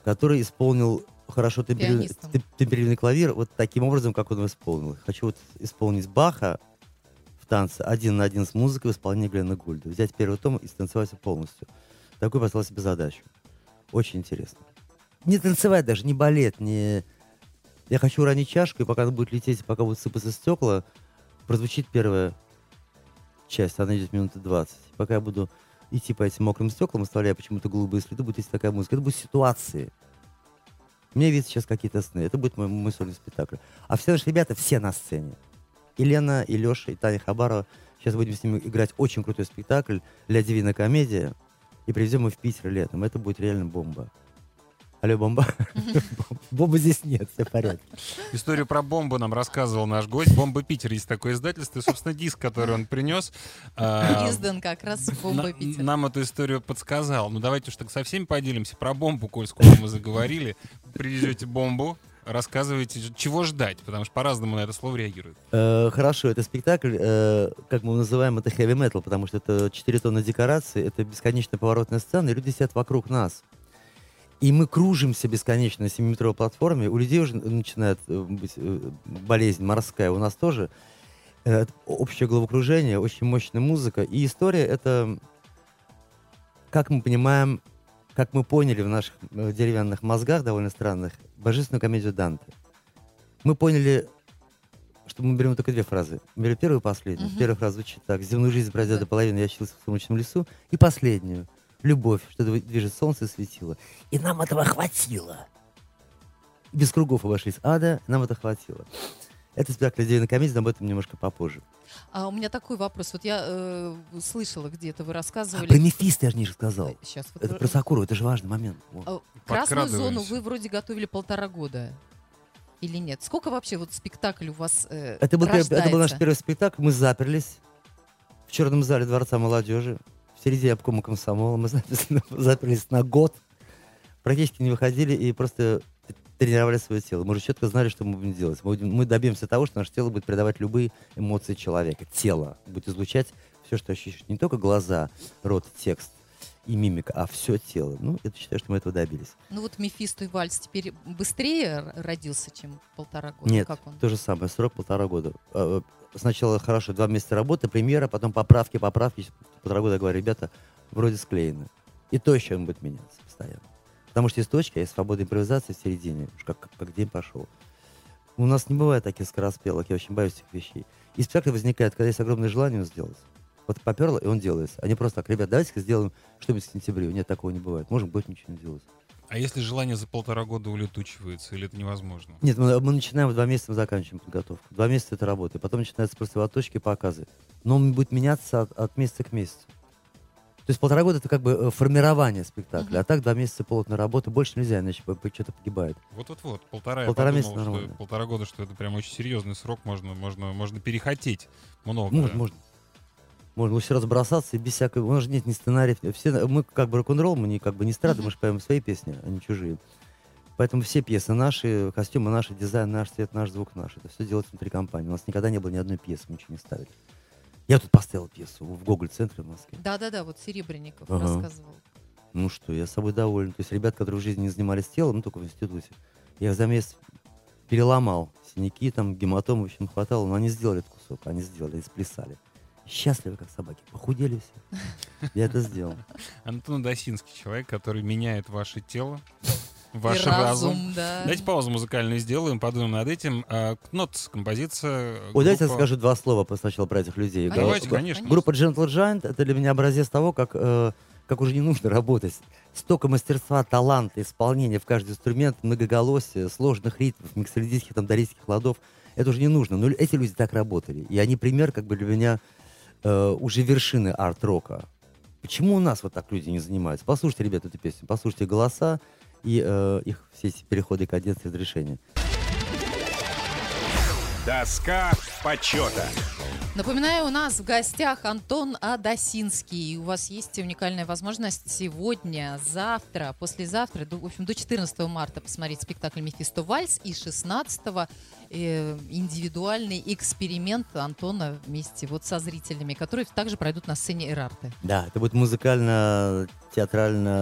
который исполнил хорошо темперированный, Пианистом. темперированный клавир вот таким образом, как он его исполнил. Хочу вот исполнить Баха в танце один на один с музыкой в исполнении Гленна Гульда. Взять первый том и станцевать его полностью. Такую поставил себе задачу. Очень интересно. Не танцевать даже, не балет, не... Я хочу уронить чашку, и пока она будет лететь, пока будут сыпаться стекла, прозвучит первая часть, она идет минуты двадцать. Пока я буду идти по этим мокрым стеклам, оставляя почему-то голубые следы, будет идти такая музыка. Это будут ситуации. Мне видят сейчас какие-то сны. Это будет мой, мой сольный спектакль. А все наши ребята, все на сцене. И Лена, и Леша, и Таня Хабарова. Сейчас будем с ними играть очень крутой спектакль «Ля Дивина Комедия». И привезем его в Питер летом. Это будет реально бомба. Алло, бомба? Бомбы здесь нет, все в порядке. Историю про бомбу нам рассказывал наш гость. «Бомба Питер» есть такое издательство. И, собственно, диск, который он принес, а, Издан как раз «Бомба на- Питер». нам эту историю подсказал. Ну, давайте уж так со всеми поделимся. Про бомбу, коль скоро мы заговорили. Привезете бомбу, рассказывайте, чего ждать, потому что по-разному на это слово реагируют. Э, Хорошо, это спектакль, э, как мы его называем, это heavy metal, потому что это четыре тонны декораций, это бесконечная поворотная сцена, и люди сидят вокруг нас. И мы кружимся бесконечно на семиметровой платформе. У людей уже начинает э, быть э, болезнь морская, у нас тоже. Э, общее головокружение, очень мощная музыка. И история — это, как мы понимаем, как мы поняли в наших э, деревянных мозгах, довольно странных, божественную комедию Данте. Мы поняли, что мы берем только две фразы. Мы берем первую и последнюю. Мгм. Первая фраза звучит так: «Земную жизнь пройдя Да. до половины, я очутился в сумрачном лесу». И последнюю: «Любовь, что движет солнце и светило». И нам этого хватило. Без кругов обошлись ада, нам это хватило. Это спектакль «Дивина комедия», но об этом немножко попозже. А у меня такой вопрос. Вот я э, слышала где-то, вы А рассказывали... про Мефисто я же не рассказал. Сейчас. Вот Это вы- про Сакуру, это же важный момент. Вот. А, Красную зону Подкрадываемся. вы вроде готовили полтора года. Или нет? Сколько вообще вот спектакль у вас э, Это был, первый- это был наш рождается? первый спектакль. Мы заперлись в черном зале Дворца молодежи, в середине обкома комсомола. Мы заперлись, заперлись на год. Практически не выходили и просто тренировали свое тело. Мы уже четко знали, что мы будем делать. Мы, будем- мы добьемся того, что наше тело будет передавать любые эмоции человека. Тело будет излучать все, что ощущаешь. Не только глаза, рот, текст и мимика, а все тело. Ну, я считаю, что мы этого добились. Ну вот «Мефисто» и «Вальс» теперь быстрее р- родился, чем полтора года? Нет, Как он? то же самое, срок полтора года. Э, Сначала хорошо, два месяца работы, премьера, потом поправки, поправки. Полтора года я говорю: ребята, вроде склеены. И то еще он будет меняться постоянно. Потому что есть точка, есть свобода импровизации в середине, уж как, как, как день пошел. У нас не бывает таких скороспелок, я очень боюсь этих вещей. И спектакль возникает, когда есть огромное желание его сделать. Вот поперло, и он делается. А не просто так: ребят, давайте-ка сделаем что-нибудь в сентябре. Нет, такого не бывает. Можем больше ничего не делать. А если желание за полтора года улетучивается, или это невозможно? Нет, мы, мы начинаем в два месяца, мы заканчиваем подготовку. Два месяца это работа. И потом начинается просто от точки показы. Но он будет меняться от, от месяца к месяцу. То есть полтора года — это как бы э, формирование спектакля. Мгм. А так два месяца плотной работы. Больше нельзя, иначе по- по- что-то погибает. Вот-вот-вот, полтора, Полтора я месяца подумал, что нормально. полтора года, что это прям очень серьезный срок, можно, можно, можно перехотеть много. Можно, можно. Можно лучше раз бросаться и без всякой... У нас же нет ни сценариев. Все, мы как бы рок-н-ролл, мы не как бы не эстрада, Мгм. мы же поем свои песни, а не чужие. Поэтому все пьесы наши, костюмы наши, дизайн наш, цвет наш, звук наш. Это все делается внутри компании. У нас никогда не было ни одной пьесы, мы ничего не ставили. Я тут поставил пьесу в Гоголь-центре в Москве. Да-да-да, вот Серебренников Ага. рассказывал. Ну что, я собой доволен. То есть ребят, которые в жизни не занимались телом, ну только в институте, я их за месяц переломал. Синяки, там, гематомы, в общем, хватало. Но они сделали этот кусок, они сделали, они сплясали. Счастливы, как собаки. Похудели все. Я это сделал. Антон Досинский, человек, который меняет ваше тело, ваш И разум. да. Давайте паузу музыкальную сделаем, подумаем над этим. А, Кнот, композиция. Ой, дайте я группа- скажу два слова сначала про этих людей. Конечно, Давайте, Га- конечно. Группа Gentle Giant — это для меня образец того, как, э, как уже не нужно работать. Столько мастерства, таланта, исполнения в каждый инструмент, многоголосия, сложных ритмов, миксолидийских, там, дарийских ладов. Это уже не нужно. Но эти люди так работали. И они пример, как бы, для меня э, уже вершины арт-рока. Почему у нас вот так люди не занимаются? Послушайте, ребята, эту песню, послушайте голоса и э, их все эти переходы, каденции, разрешения. Доска почета. Напоминаю, у нас в гостях Антон Адасинский. У вас есть уникальная возможность сегодня, завтра, послезавтра, до, в общем, до четырнадцатого марта посмотреть спектакль «Мефисто Вальс» и шестнадцатого э, индивидуальный эксперимент Антона вместе вот со зрителями, которые также пройдут на сцене Эрарте. Да, это будет музыкально, театрально,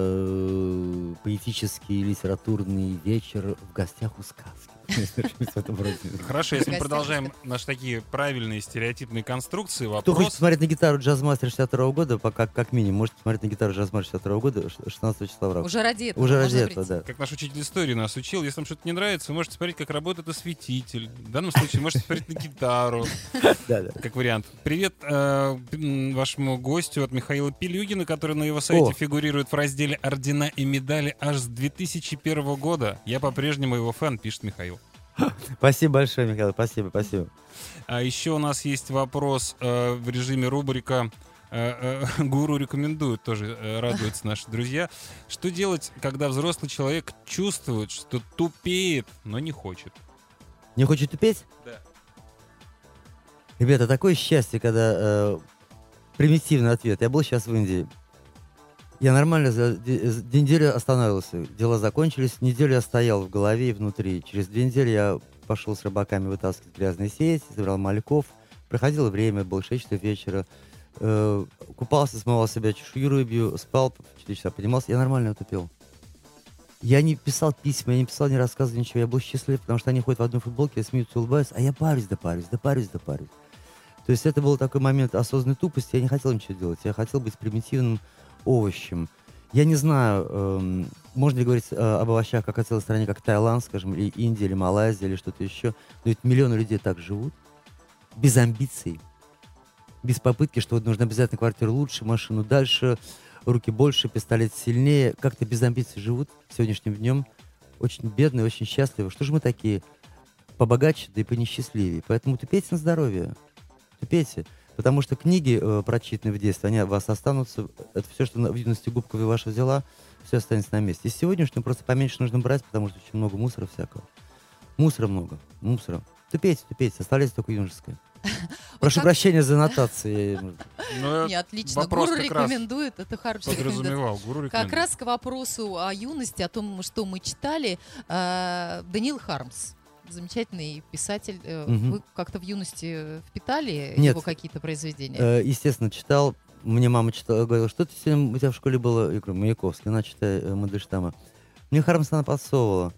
э, поэтический, литературный вечер в гостях у сказки. Хорошо, если мы Гостях продолжаем наши такие правильные стереотипные конструкции, Кто хочет вопрос... посмотреть на гитару джазмастер шестьдесят второго года, пока как минимум, можете посмотреть на гитару джазмастер шестьдесят второго года, шестнадцатого числа в Ракове. Уже ради этого. Уже можно ради этого, прийти. да. Как наш учитель истории нас учил, если вам что-то не нравится, вы можете смотреть, как работает осветитель. В данном случае можете смотреть на гитару, Да, да. как вариант. Привет э, м, вашему гостю от Михаила Пилюгина, который на его сайте О. фигурирует в разделе «Ордена и медали» аж с две тысячи первого года. Я по-прежнему его фан, пишет Михаил. Спасибо большое, Михаил, спасибо, спасибо. А еще у нас есть вопрос э, в режиме рубрика э, э, «Гуру рекомендует», тоже э, радуются наши друзья. Что делать, когда взрослый человек чувствует, что тупеет, но не хочет? Не хочет тупеть? Да. Ребята, такое счастье, когда э, примитивный ответ. Я был сейчас в Индии. Я нормально за де- за неделю останавливался. Дела закончились. Неделю я стоял в голове и внутри. Через две недели я пошел с рыбаками вытаскивать грязные сети, собирал мальков. Проходило время, было шесть часов вечера. Э, купался, смывал с себя чешую рыбью, спал, в четыре часа поднимался. Я нормально утопил. Я не писал письма, я не писал ни рассказы, ничего. Я был счастлив, потому что они ходят в одной футболке, смеются, улыбаются, а я парюсь, да парюсь, да парюсь, да парюсь. То есть это был такой момент осознанной тупости. Я не хотел ничего делать. Я хотел быть примитивным овощем. Я не знаю, эм, можно ли говорить э, об овощах как о целой стране, как Таиланд, скажем, или Индия, или Малайзия, или что-то еще. Но ведь миллионы людей так живут, без амбиций, без попытки, что вот нужно обязательно квартиру лучше, машину дальше, руки больше, пистолет сильнее. Как-то без амбиций живут сегодняшним днем. Очень бедные, очень счастливы. Что же мы такие? Побогаче, да и понесчастливее. Поэтому тупейте на здоровье. Тупейте. Потому что книги, э, прочитанные в детстве, они у вас останутся. Это все, что на- в юности губка ваша взяла, все останется на месте. И сегодняшнюю просто поменьше нужно брать, потому что очень много мусора всякого. Мусора много. Мусора. Тупейте, тупейте. Оставляйте только юношеское. Прошу как- прощения за нотации. Ну, Не, отлично. вопрос Гуру как раз рекомендует. Это хорошая рекомендация. подразумевал. Гуру Как рекомендует. раз к вопросу о юности, о том, что мы читали, э, Даниил Хармс, замечательный писатель. Э, Мгм. Вы как-то в юности впитали Нет. его какие-то произведения? Э, Естественно, читал. Мне мама читала, говорила, что ты сегодня у тебя в школе было? Я говорю, Маяковский, на, читай э, Мандельштама. Мне Хармс она подсовывала.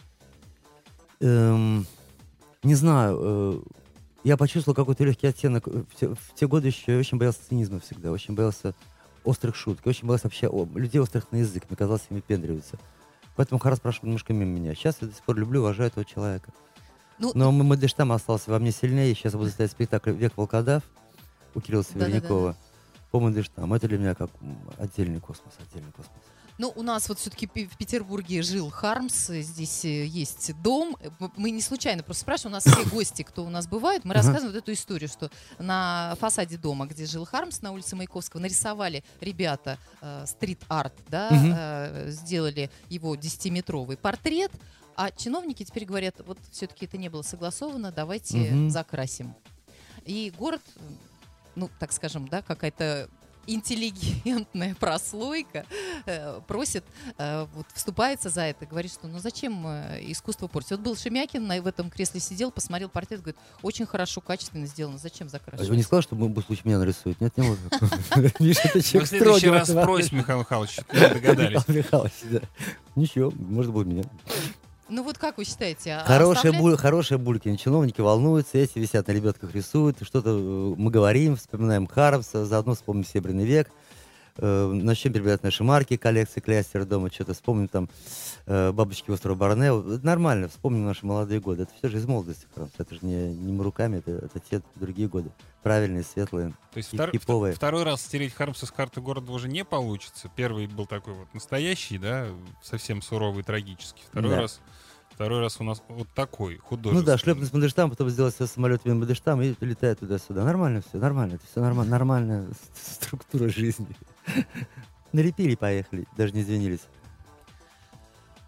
Эм, не знаю, э, я почувствовал какой-то легкий оттенок. В те, в те годы еще я очень боялся цинизма всегда, очень боялся острых шуток, очень боялся вообще о, людей острых на язык, мне казалось, ими пендриваются. Поэтому Хармс прошел немножко мимо меня. Сейчас я до сих пор люблю, уважаю этого человека. Ну, Но М- Мандельштам остался во мне сильнее. Сейчас я буду ставить спектакль «Век волкодав» у Кирилла Севернякова по Мандельштаму. Это для меня как м, отдельный космос, отдельный космос. Ну, у нас вот все-таки в Петербурге жил Хармс, здесь э, есть дом. М- Мы не случайно просто спрашиваем, у нас все гости, кто у нас бывают, мы Ага. рассказываем вот эту историю, что на фасаде дома, где жил Хармс, на улице Маяковского, нарисовали ребята э, стрит-арт, да, Мгм. э, сделали его десятиметровый портрет, а чиновники теперь говорят, вот все-таки это не было согласовано, давайте Мгм. закрасим. И город, ну, так скажем, да, какая-то интеллигентная прослойка э, просит, э, вот вступается за это, говорит, что ну зачем э, искусство портить. Вот был Шемякин, на, в этом кресле сидел, посмотрел портрет, говорит, очень хорошо, качественно сделано, зачем А закрашивать? вы не сказал, что будет случай меня нарисует? Нет, не может. Миша, это Мы человек в следующий строгий. раз спросим, Михаил Михайлович, что вы догадались. Михаил Михайлович, да. Ничего, может быть, меня. Ну вот как вы считаете? а Хорошая, оставлять- буль, хорошая Булькин. Чиновники волнуются, эти висят на лебедках, рисуют. Что-то э, мы говорим, вспоминаем Хармса, заодно вспомним Серебряный век. Э, начнем перебирать наши марки, коллекции Клястера дома, что-то вспомним там э, бабочки острова Борнео. Это нормально, вспомним наши молодые годы. Это все же из молодости Хармса. Это же не, не мы руками, это, это те другие годы. Правильные, светлые. То есть И втор- типовые. второй раз стереть Хармса с карты города уже не получится. Первый был такой вот настоящий, да, совсем суровый, трагический. Второй Да. раз, второй раз у нас вот такой, художественный. Ну да, шлепнуть с Мандельштам, потом сделать со самолетами Мандельштам и летает туда-сюда. Нормально все, нормально. Это все нормально, нормальная с- структура жизни. Налепили и поехали, даже не извинились.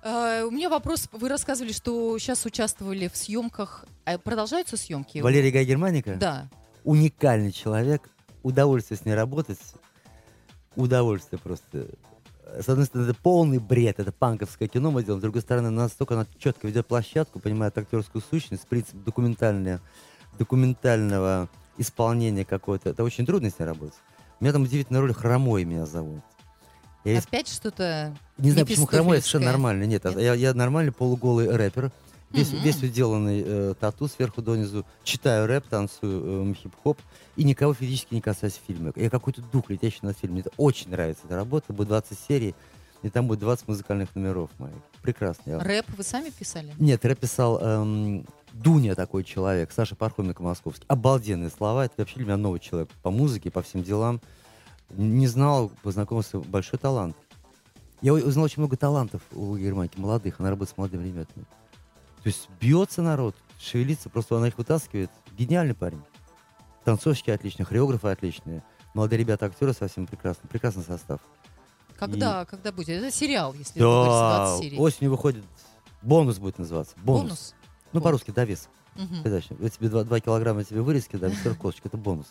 Э, У меня вопрос. Вы рассказывали, что сейчас участвовали в съемках. А Продолжаются съемки? Валерия Гай Германика? Да. Уникальный человек. Удовольствие с ней работать. Удовольствие просто. С одной стороны, это полный бред, это панковское кино мы делаем. С другой стороны, настолько она четко ведет площадку, понимает актерскую сущность, принцип документального, документального исполнения какого-то. Это очень трудно с ней работать. У меня там удивительная роль, Хромой меня зовут. Я из- Опять что-то Не знаю, почему Хромой, это совершенно мефистофельское. нормально. Нет, Нет? Я, я нормальный полуголый рэпер. Весь, Мгм. весь уделанный э, тату сверху донизу. Читаю рэп, танцую э, хип-хоп. И никого физически не касаюсь в фильме. Я какой-то дух, летящий над фильмом. Мне это очень нравится, эта работа. Будет двадцать серий, и там будет двадцать музыкальных номеров моих. Прекрасно. Я- Рэп вы сами писали? Нет, рэп писал эм, Дуня такой человек, Саша Пархоменко московский. Обалденные слова. Это вообще для меня новый человек по музыке, по всем делам. Не знал, познакомился, большой талант. Я у- узнал очень много талантов у Германики, молодых. Она работает с молодыми ребятами. То есть бьется народ, шевелится, просто она их вытаскивает. Гениальный парень. Танцовщики отличные, хореографы отличные. Молодые ребята, актеры совсем прекрасные. Прекрасный состав. Когда, когда будет? Это сериал, если вы говорите, Да, двадцать серий. осенью выходит, бонус будет называться. Бонус. Бонус? Ну, Бонус. по-русски, довес. Мгм. Передача. Вот тебе два, два килограмма тебе вырезки, да, мистер косточка, это бонус.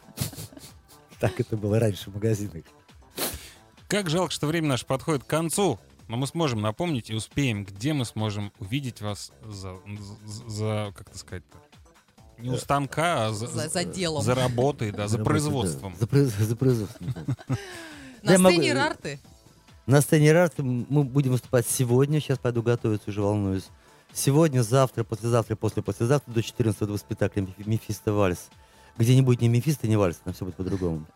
Так это было раньше в магазинах. Как жалко, что время наше подходит к концу. Но мы сможем напомнить и успеем, где мы сможем увидеть вас за, за, за как это сказать-то? Не у станка, а за, За, за делом. за работой, да, за Работа, производством. да. За, произ- за производством. да. На Я могу- сцене Рарты? На сцене Рарты мы будем выступать сегодня. Сейчас пойду готовиться, уже волнуюсь. Сегодня, завтра, послезавтра, после-послезавтра до четырнадцатого два спектакля «Мефи- «Мефисто вальс». Где не будет ни Мефисто, ни вальса, там все будет по-другому.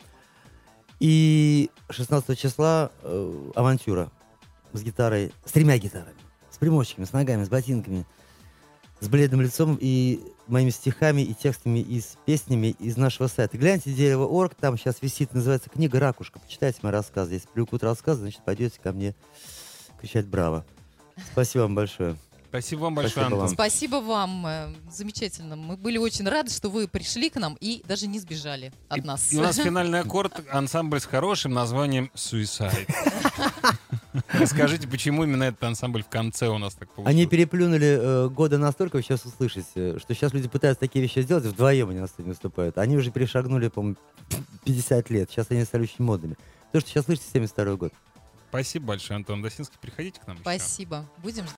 И шестнадцатого числа э, «Авантюра» с гитарой, с тремя гитарами, с примочками, с ногами, с ботинками, с бледным лицом и моими стихами и текстами и с песнями из нашего сайта. Гляньте дерево точка орг, там сейчас висит, называется книга «Ракушка». Почитайте мои рассказы. Если привлекут рассказы, значит, пойдете ко мне кричать «Браво». Спасибо вам большое. Спасибо вам большое, Спасибо Антон. вам. Спасибо вам. э, Замечательно. Мы были очень рады, что вы пришли к нам и даже не сбежали от И- нас. И у нас финальный аккорд, ансамбль с хорошим названием «Suicide». Расскажите, почему именно этот ансамбль в конце у нас так получился? Они переплюнули э, годы настолько, вы сейчас услышите, что сейчас люди пытаются такие вещи сделать, вдвоем они на сцене выступают. Они уже перешагнули, по-моему, пятьдесят лет. Сейчас они стали очень модными. То, что сейчас слышите, семьдесят второй год. Спасибо большое, Антон Досинский. Приходите к нам еще. Спасибо. Будем ждать.